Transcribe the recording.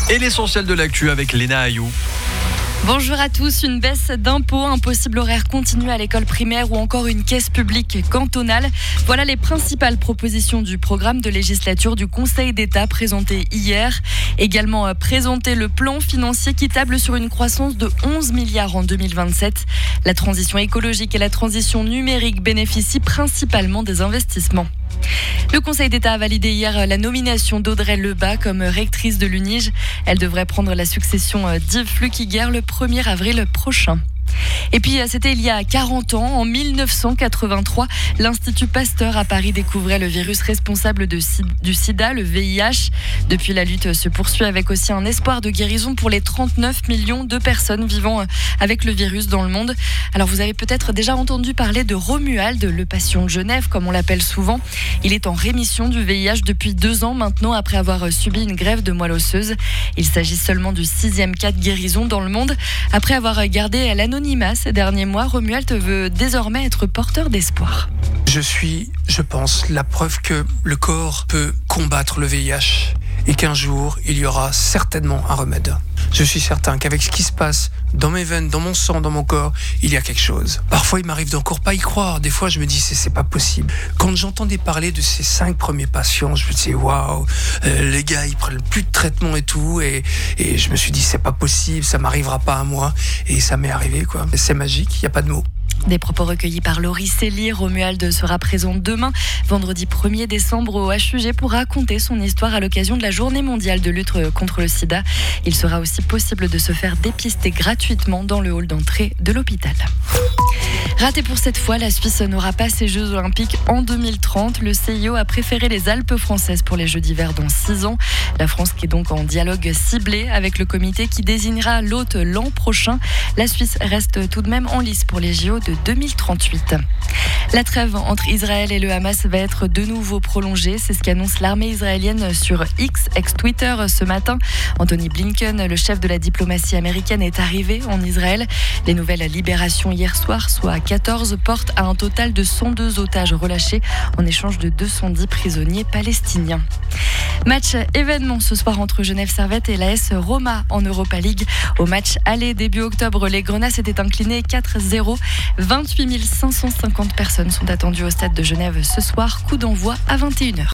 Et l'essentiel de l'actu avec Léna Ayou. Bonjour à tous. Une baisse d'impôts, un possible horaire continu à l'école primaire ou encore une caisse publique cantonale. Voilà les principales propositions du programme de législature du Conseil d'État présenté hier. Également présenté le plan financier qui table sur une croissance de 11 milliards en 2027. La transition écologique et la transition numérique bénéficient principalement des investissements. Le Conseil d'État a validé hier la nomination d'Audrey Lebas comme rectrice de l'UNIJ. Elle devrait prendre la succession d'Yves Flukiger le 1er avril prochain. Et puis, c'était il y a 40 ans, en 1983, l'Institut Pasteur à Paris découvrait le virus responsable du sida, le VIH. Depuis, la lutte se poursuit avec aussi un espoir de guérison pour les 39 millions de personnes vivant avec le virus dans le monde. Alors, vous avez peut-être déjà entendu parler de Romuald, le patient de Genève, comme on l'appelle souvent. Il est en rémission du VIH depuis 2 ans maintenant, après avoir subi une greffe de moelle osseuse. Il s'agit seulement du 6e cas de guérison dans le monde. Après avoir gardé l'anonymat ces derniers mois, Romuald veut désormais être porteur d'espoir. Je pense, la preuve que le corps peut combattre le VIH et qu'un jour, il y aura certainement un remède. Je suis certain qu'avec ce qui se passe dans mes veines, dans mon sang, dans mon corps, il y a quelque chose. Parfois, il m'arrive d'encore pas y croire. Des fois, je me dis, c'est pas possible. Quand j'entendais parler de ces 5 premiers patients, je me disais, waouh, les gars, ils prennent plus de traitement et tout. Et je me suis dit, c'est pas possible, ça m'arrivera pas à moi. Et ça m'est arrivé, quoi. C'est magique, il n'y a pas de mots. Des propos recueillis par Laurie Célie. Romuald sera présent demain, vendredi 1er décembre au HUG pour raconter son histoire à l'occasion de la journée mondiale de lutte contre le sida. Il sera aussi possible de se faire dépister gratuitement dans le hall d'entrée de l'hôpital. Raté pour cette fois, la Suisse n'aura pas ses Jeux Olympiques en 2030. Le CIO a préféré les Alpes françaises pour les Jeux d'hiver dans 6 ans. La France qui est donc en dialogue ciblé avec le comité qui désignera l'hôte l'an prochain. La Suisse reste tout de même en lice pour les JO de 2038. La trêve entre Israël et le Hamas va être de nouveau prolongée. C'est ce qu'annonce l'armée israélienne sur X, ex-Twitter, ce matin. Anthony Blinken, le chef de la diplomatie américaine, est arrivé en Israël. Les nouvelles libérations hier soir, soit 14, portent à un total de 102 otages relâchés en échange de 210 prisonniers palestiniens. Match événement ce soir entre Genève Servette et l'AS Roma en Europa League. Au match aller début octobre, les Grenats s'étaient inclinés 4-0. 28 550 personnes sont attendues au stade de Genève ce soir. Coup d'envoi à 21h.